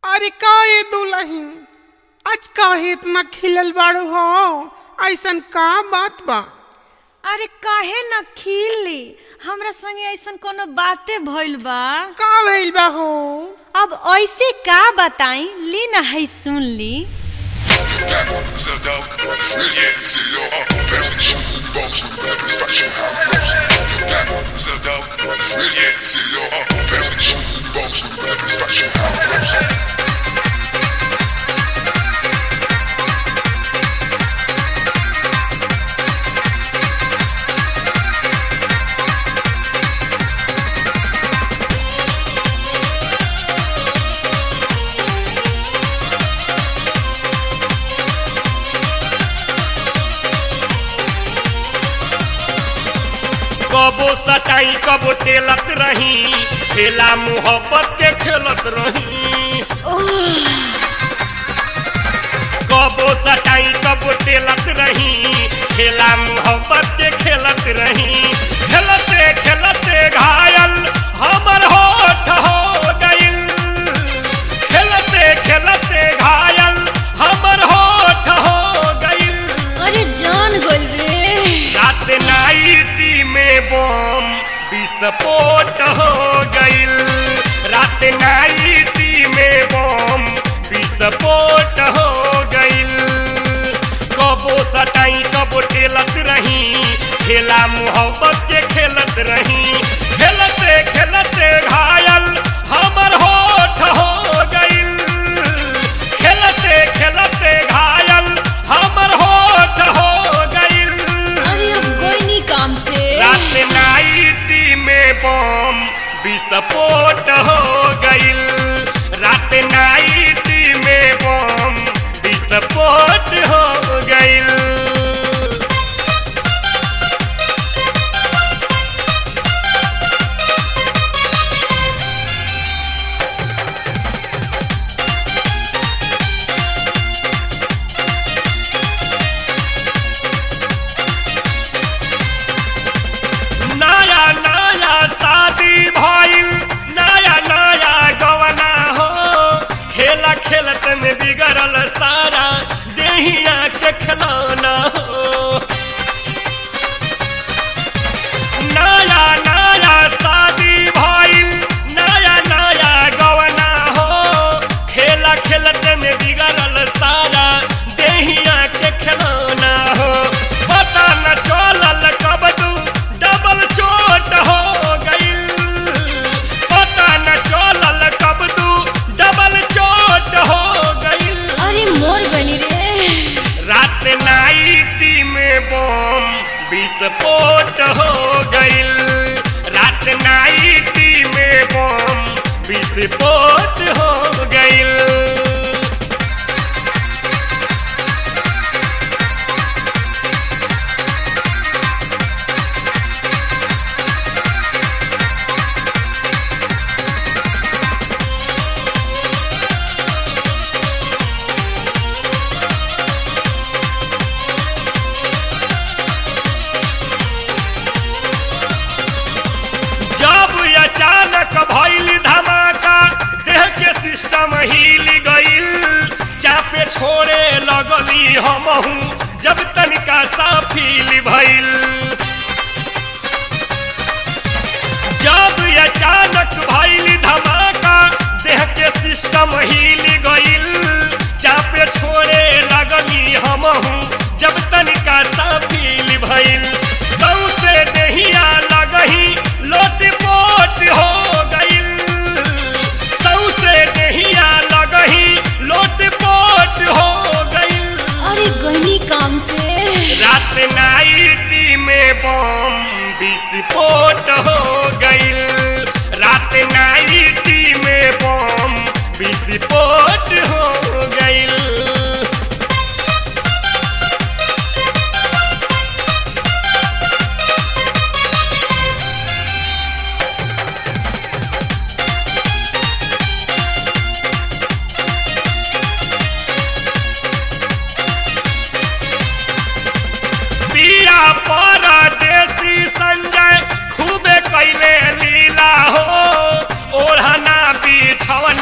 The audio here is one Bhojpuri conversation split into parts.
अरे काहे दुल्हन आज काहे इतना खिलल बाड़ू हो? ऐसन का बात बा? अरे काहे न खिली, हमरा संगे ऐसन कोनो बाते भइल बा। का भइल बा हो? अब ऐसे का बताई, ली न है सुन ली। कबो सटाई कबो तेलत रही, खेला मोहब्बत के खेलत रही। कबो सटाई कबो तेलत रही, खेला मोहब्बत के खेलत रही। खेलते खेलते घायल हमर होठ हो गइल, खेलते खेलते घायल हमर होठ हो गइल। अरे जान गोल रे। रात नाइटी में बम विस्फोट हो गइल, रात नाइटी में बम विस्फोट हो गइल। कबो सटाई कबो टेलत रही, खेला मोहब्बत के खेलत रही। खेलते खेलते घायल हमर होठ हो गइल, खेलते खेलते घायल हमर होठ हो गइल। अरे अब कोई नहीं काम से। रात नाइटी में बम विस्फोट हो गइल, रात नाइटी में बम विस्फोट हो गइल। नया नया शादी भइल, नया नया गवना हो, खेला खेलत में बिगड़ल सारा देहिया के खिलौना हो। नया नया शादी भइल, नया नया गवना हो, खेला खेलत में बिगड़ल सारा देहिया के खिलौना हो। पता न चलल कब तू डबल चोट हो गइल, पता न चलल कब तू डबल चोट हो गइल। अरे मोर गनी रे। रात नाइटी में बम विस्फोट हो गइल, रात नाइटी में बम विस्फोट हो गइल। जब अचानक भइल धमाका, देह के सिस्टम हिल गइल, चापे छोड़े लगली हमहू जब तनिका सा फील भइल। जब अचानक भइल धमाका, देह के सिस्टम हिल गइल, चापे छोड़े लगली हमहू जब तनिका सा फील भइल। सौसे देहिया लगही लोटपोट हो गइल, सौसे देहिया लगही लोटपोट हो गइल। अरे गनी काम से। रात नाइटी में बम विस्फोट हो गइल, रात नाइटी में बम विस्फोट हो गइल। पिया परदेसी संजय खूबे कैले लीला हो, ओढ़ना बिछवन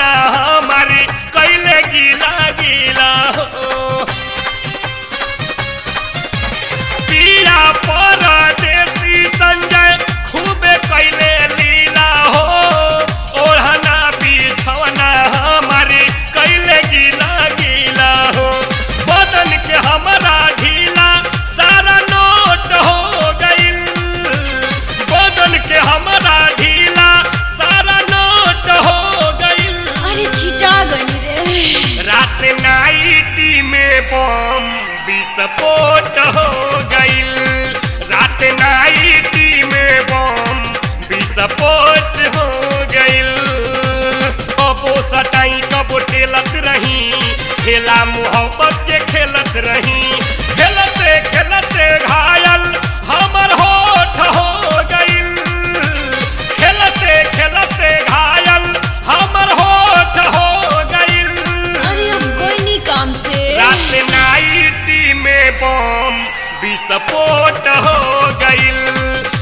विस्फोट हो गइल। रात नाइटी में बम विस्फोट हो गइल। कबो सटाई कबो टेलत रही, खेला मोहब्बत के खेलत रही। खेलते खेलते घायल हमर होठ हो गइल। खेलते खेलते घायल हमर होठ हो गइल। अरे अब कोई नहीं काम से। रात नाइटी में बम विस्फोट हो गइल।